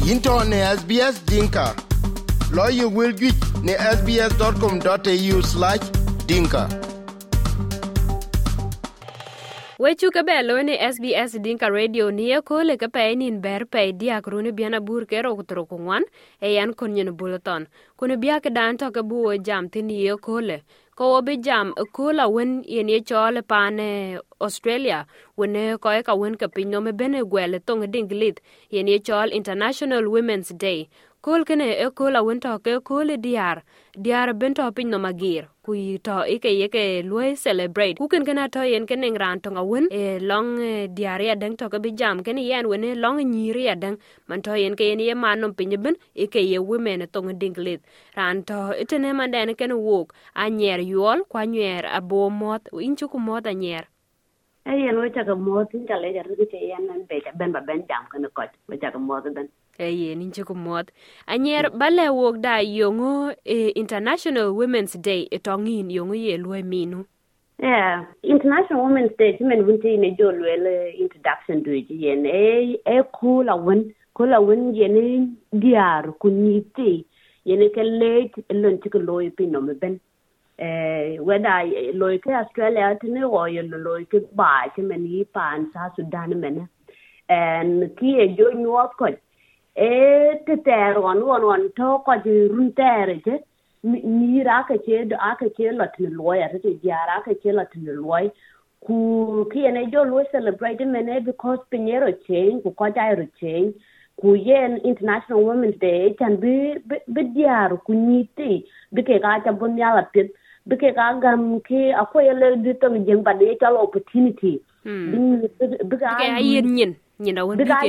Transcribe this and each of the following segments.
Into ne SBS Dinka. Lawyer will get ne sbs.com.au/dinka. Wechu ka belo ne SBS Dinka Radio ni ko le ka pe nin ber pe dia krone biana bur ke ro tro kwan e yan konyen bulletin kuno bia ke dan to ka bu jam tin ye ko le ko obi jam ko la wen yen ye chole pane Australia wen ko ka wen ka pinno me bene gwele tong dinglit yen ye chol International Women's Day kol kene e kola wento ke kole diar bento pinno magir ku to ike loy celebrate ku ken kana to yen ken ngran to ngwen e long diar ya dang to ke bijam ken yen wen long nyiri ya dang man to yen ke yen ye manom pinben ike ye women to ngdinglit ran to itene man den ken wok anyer yol kwa nyer abo mot inchu ku mot anyer yen we ta mot tin kale jar ke yen nan be ben ba ben jam kan ko we ta mot ben yen inchu ku mot anyer bale wok da yongo International Women's Day etongin yongo ye loy minu International Women's Day men wunti ne jol wel introduction to yen kula wen yen diar kuniti yen ke late lon ti ko loy pino me ben whether loy ke Australia tene o yen loy ke ba ke men yi pan sa Sudan men and ki e jo nyot ko te ter on to ko ji run tere je ni ra ka che lot ni loya te jara ka che lot ni loy ku ki ene jo lo celebrate men because pinero change ku ko jairo change ku yen International Women's Day can be diar ku niti bi ke ga ta bon yala pit bi ke ga gam ki akoyele di to jeng ba de tal opportunity bi ga yin nyina won bi ke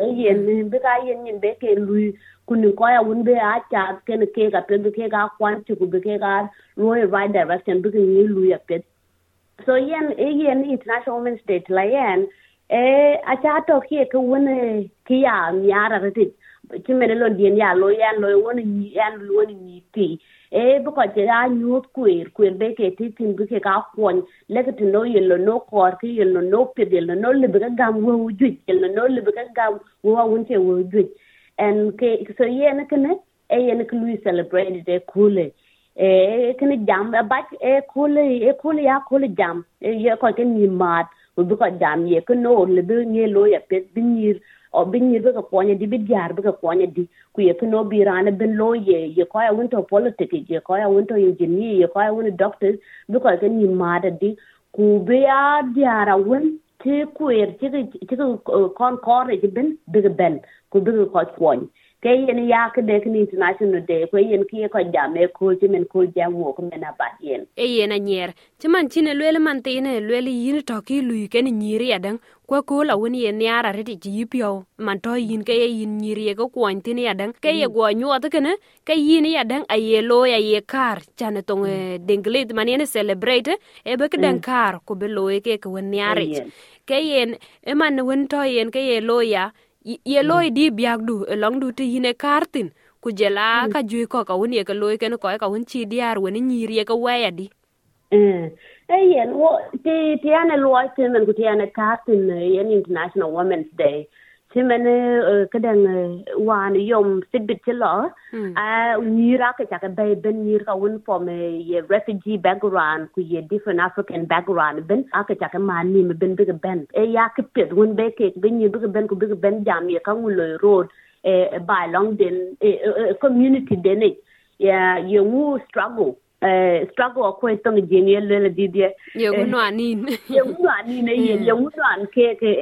yen be ke lui kun ko ya won be a cha ken ke ga pe ke ga kwan ti ku be ke ga loy right direction bi ke ni lui a pet so yen International Women's Day la yen a cha to ke won ki ya nyara reti ti me lo dien ya lo yan lo won ni ti bu ko ja nyot kuer be ke ti tin bi ke ga kwon le ke no yelo no kor ki yelo no pedel no le be ga wo ju yelo no le be ga wo won che wo ju and ke so yen kene yen ke lui celebrate de kule kene jam ba kule jam ye ko ke ni mat bu ko jam ye ke no le be ni lo ya pet binir o binir be ko ponya di bi diar be ko ponya di ku ye no bi rana ben lo ye ko ya wonto politics ye ko ya wonto engineer ye ko ya wonto doctors be ko ke ni mat di ku be ya diara won te ku ti kon kore ben ku be ko ponya ke yen ya ke de ni International Day ko yen ki ko jame ko ti men ko jam wo ko men abat yen yen anyer ti man chine lele man tine lele yin to ki lui ken nyiri adan ko la woni yen yara reti ji pio man to yin ke yin nyiri ko kwon tin yadan ke ye go nyot kene ke yin yadan aye lo ya ye kar chane tong denglet man yen celebrate e be ke den kar ko be lo ke ko nyare ke yen e man won to yen ke ye lo ya ye loy di biagdu long du ti yine kartin ku jela ka jui ko ka woni ka loy ken ko ka won chi diar woni nyiri ka waya di yen wo ti ana loy men ku ti ana kartin yen International Women's Day timen kadang wan yom sibit lo nyira ka ka bay ben nyir ka won from a refugee background ku ye different African background ben aka ka mani me ben big ben ya ka pet won be ke ben nyir big ben jam ye ka ngulo road by long den community den ya you struggle ko to genial le didie ye no anin ye an ke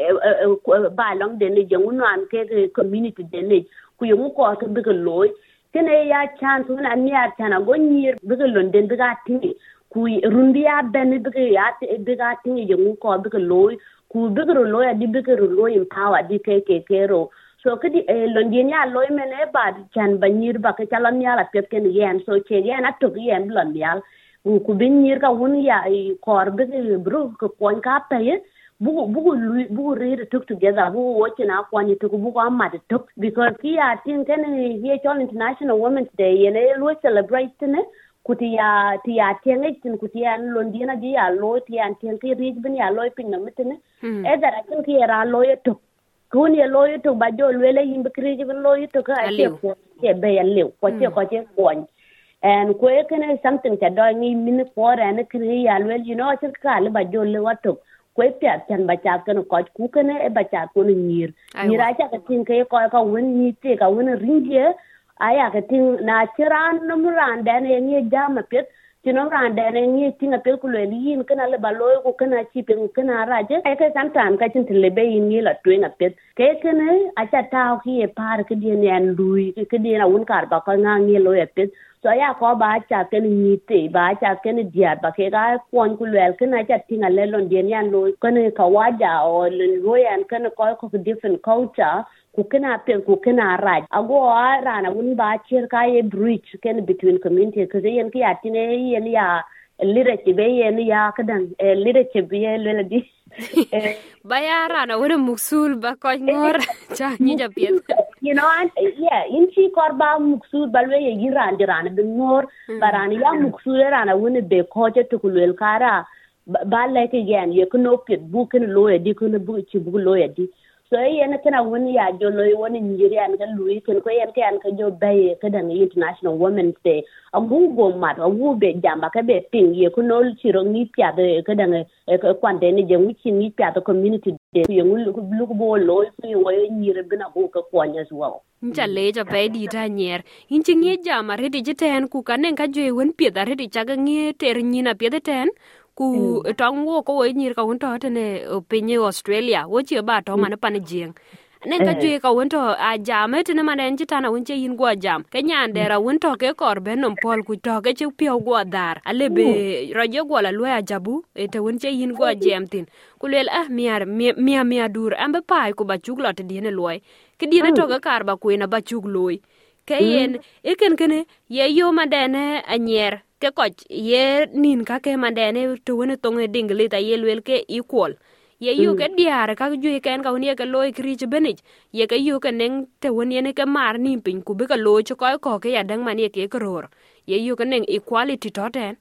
ba long den ye an ke community den ku ye ko ka big loy kene ya chance wona niya tana go nyir big london big atini ku rundia ben big atini ye ko big loy ku big loy di big loy empower di ke ro so kadi london ya loy men ba chan banyir ba ka chalan ya la pet ken yen so che yen atok yen london ku binyir ka won ya kor big bru ko kon ka paye bugu read took together bugu watching up when you took bugu amad took because here tin ken here on International Women's Day yene lo celebrate ne kutia tienge tin kutia londina dia lo tian tin ki read bin ya lo pin na mitene e dara tin ki era lo took kun ye loy to ba jo lele yin be kri je loy to ka ate ko ke be ya lew ko che ko and ko ekene something ta do ni min ko ran kri ya lel you know che ka le ba jo le wato ko pya chan ba cha kan ko ku kene e ba cha ko ni ra cha ka tin ke ko ka won ni te ka won ringe aya ka tin na chiran no muran dan ye ni jama pet tino ran dan ye tinga pel ku le yin kana le ba loy ko kana chi pe ku kana ra je ai ka samtam ka tin le be yin ni la twinga pet ke kene a cha ta ki e par ke di ne an lui ke di na un kar ba ka ngi lo e pet so ya ko ba cha ke ni te ba cha ke ni dia ba ke ga kon ku le kana cha tinga le lon di yan lo kana ka waja o lo yan kana ko different culture ku kana pe ku kana ra ago ara na un ba cher ka e bridge ken between community ke yen ki atine yen ya leadership yen ya kadan leadership ye le di bayara na wona muksul ba ko ngor cha ni ja pet you know and in chi korba muksul balwe ye giran diran be ngor barani ya muksul rana wona be ko je to kulel kara ba le ke gen ye kuno pet bu ken loye di kuno bu chi bu loye di so yen kana woni ya jo loy woni Nigeria an kan lui ken ko yen kan ka jo bay ka dan International Women's Day agu go mat agu be jamba ka be ping ye ko no chiro ni pya de ka dan e kwande ni je wuchi ni pya de community day ye ngul lu bo loy ko yo nyire bina go ka kwanya zuwa Nchale ja pe di ta nyer inchi nge jama redi jeten ku kanen ka jo won pye da redi chaga nge ter nyina pye de ten ku tong wo ko we nyir ka won to tene pinye Australia wo chi ba to man pan jing nen ka jwe ka won to a jame tene man en jitana won che yin go jam ke nyandera won to ke kor be nom pol ku to ke chu pio go dar ale be roje go la lo ya jabu te won che yin go jam tin ku lel mia dur ambe pai ku ba chuglo te dine loy ke dine to ka kar ba ku na ba chugloy ke yen eken kene ye yo madene anyer ke koch ye nin ka ke mandene to woni tonge dingle ta ye lwel ke equal ye yu ke diare ka ju ken ka woni ke loy krich benich ye ke yu ke nen te woni ne ke mar nin pin ku be ka loy ko ke ya dang manie ke kror ye yu ke nen equality to ten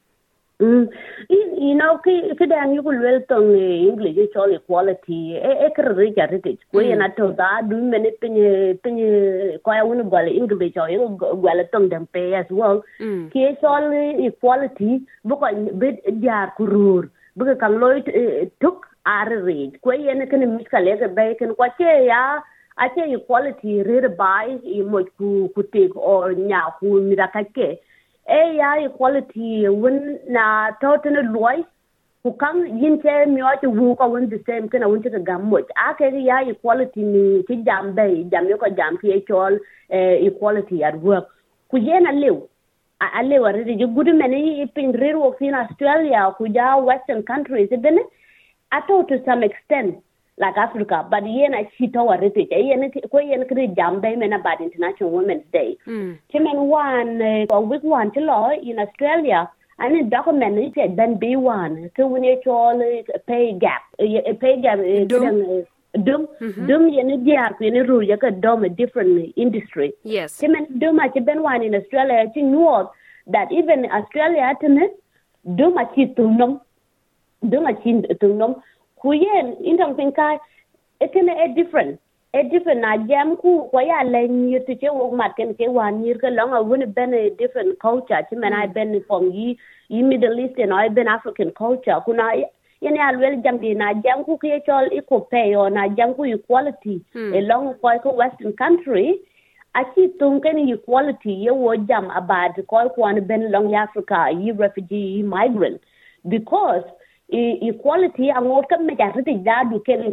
you know ke dan yu lwel tong English it's all equality e krere ja rete ko ye na to da du mene pin ko ya woni gol English o yo gol tong dem pe as well ke it's all equality bu ko be jar kurur bu ka loy tuk are read ko ye ne ken miskale ke be ken ko che ya ache equality read by mo ku take or nya ku mirakake ya equality when na total loy who come yin che mi o to wu ko when the same kana won to gam mo ake ya equality ni ti jam bay jam yo ko jam ki all equality at work ku yena lew a lew already you good many in real work in Australia ku ja western countries even to some extent like Africa, but yena chito warete yena ko yena kri jambe men about International Women's Day. Chimen one week one to law in Australia and in document it said then B1 so when you all pay gap dum yena diar ko yena ru ya ka dom a different industry. Yes. Chimen dum a ben one in Australia to know that even Australia tene dum a chitunum kuyen indong pinkai ekene different na jam ku ko ya len yir te wo mat ken ke wan yir ka long a woni ben a different culture ti men I ben from yi Middle East and I ben African culture kuna yene alwel jam di na jam ku ke chol equal pay or na jam ku equality along ko western country achi tung ken equality ye wo jam about ko kwan ben long Africa yi refugee migrant because equality angot ka me jarite jadu ke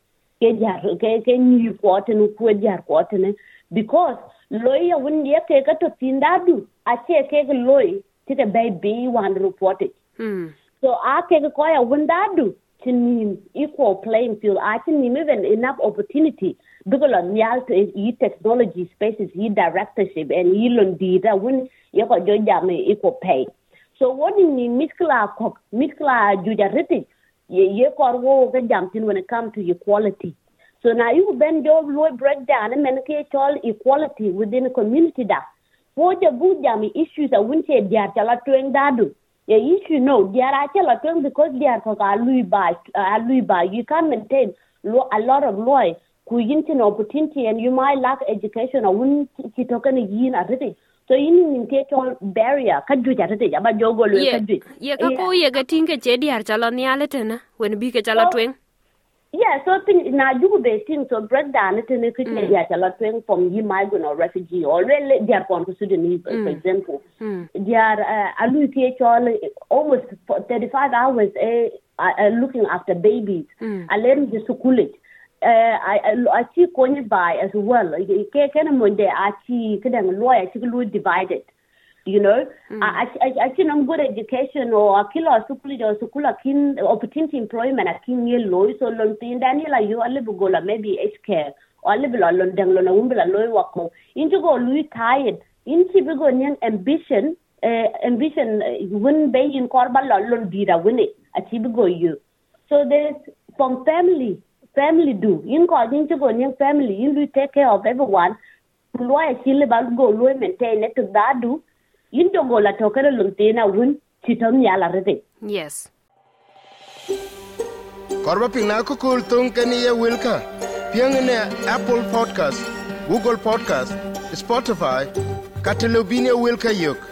ni quote no ku jar quote ne because lawyer won ye ke ka to tindadu ache ke loy ti ke baby one report so ake ko ya wundadu tin equal playing field akin ni even enough opportunity because nyal to technology spaces directorship and londi da won ye ko jo jam equal pay. So what in the miskla jujariti ye korwo ga jamtin when it comes to equality. So now you bend your low breakdown and men ke all equality within the community da. What the good jam issues I wouldn't say they are chala tueng dadu. The issue no, they are chala tueng because they are lui by you can't maintain a lot of law ku yin tin opportunity and you might lack education or wouldn't ki token yin arete so in take barrier ka ju arete aba jogo lo ka ju ka ko ye ga tinga che diar chala ni aletena when bi ke chala twen yeah, so thing na you be thing so break down it in a kitchen yeah a lot from you migrant or refugee or really they are from Sudanese for example they are almost 35 hours looking after babies I learned the school I see going by as well ke kana mo de achi kidan lawyer chi divided you know I think I'm good education or kilo school kin opportunity employment akin yellow so lon tin daniela you alle bugola maybe HK or alle lon danglo na umbela loy wako into go lui tired inchi bigo nyang ambition wouldn't be in korba lon dira win it achieve go you so there's from family do in calling to go nyang family you take care of everyone lawyer chile bal go loy maintain it to that do yin to gola to kare luntena wun chitom yala rede yes korba pina ko kul tung kani ye wilka piangene Apple Podcast, Google Podcast, Spotify, Catalobine wilka yok